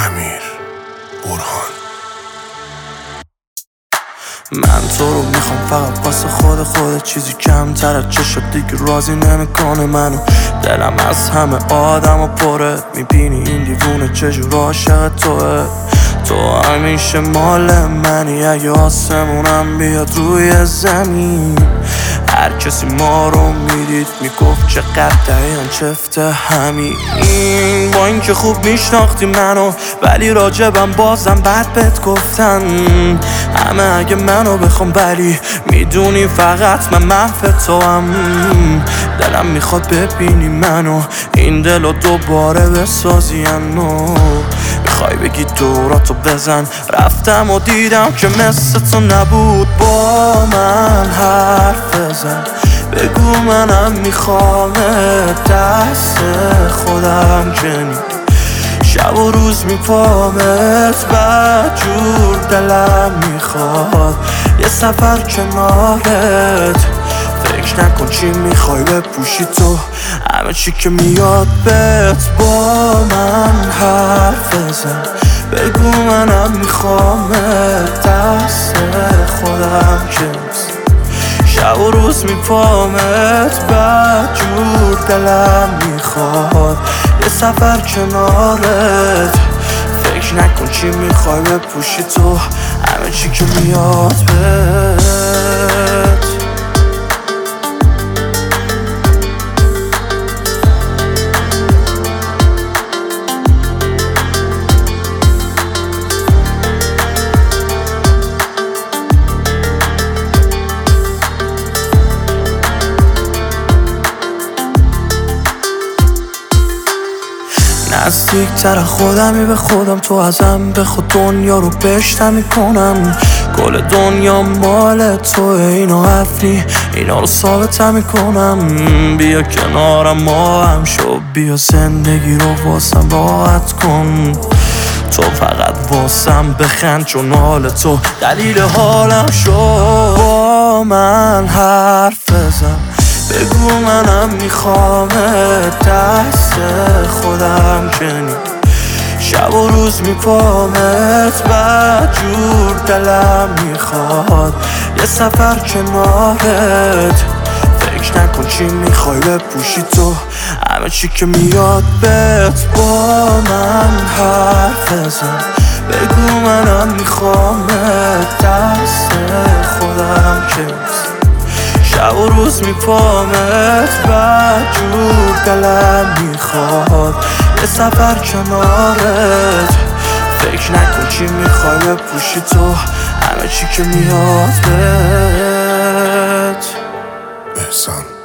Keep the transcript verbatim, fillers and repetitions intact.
امیر برهان. من تو رو میخوام فقط واسه خود خودت، چیزی کمتر از چشات دیگه راضی نمیکنه منو. دلم از همه آدم و پره، میبینی این دیوونه چجور عاشق توه. تو همیشه مال منی، اگه آسمونم بیاد روی زمین. هر کسی ما رو میدید میگفت چقدر دقیقا چفت همین. با این که خوب میشناختی منو، ولی راجبم بازم بد بهت گفتن همه. اگه منو بخوام ولی میدونی فقط من محو تو هم. دلم میخواد ببینی منو، این دلو دوباره بسازی انو. میخوای بگی دوراتو بزن، رفتم و دیدم که مثل تو نبود. با من حرف بزن، بگو منم میخوام دست خودم کنی. شب و روز میپامت بد جور دلم میخواد یه سفر کنارت. فکر نکن چی میخوای بپوشی تو، همه چی که میاد بهت. با من حرف بزن، بگو منم میخوام دست خودم کنی. شب و روز میپامت بد جور دلم میخواد یه سفر کنارت. فکر نکن چی میخوای بپوشی تو، همه چی که میاد بهت. نزدیک تر خودمی به خودم، تو ازم به خود دنیا رو بشتر میکنم. کل دنیا مال تو، اینو حرفی اینا رو ثابت میکنم. بیا کنارم ما هم شو، بیا زندگی رو واسم راحت کن. تو فقط واسم بخند، چون حال تو دلیل حالم شو. با من حرف بزن، بگو منم میخوام دست خودم کنی. شب و روز میپامت بد جور دلم میخواد یه سفر کنارت. فکر نکن چی میخوای بپوشی تو، همه چی که میاد بهت. با من حرف بزن، بگو منم میخوام دست خودم کنی. شب و روز میپامت بد جور دلم میخواد یه سفر کنارت. فکر نکن چی میخوای بپوشی تو، همه چی که میاد بهت. احسان.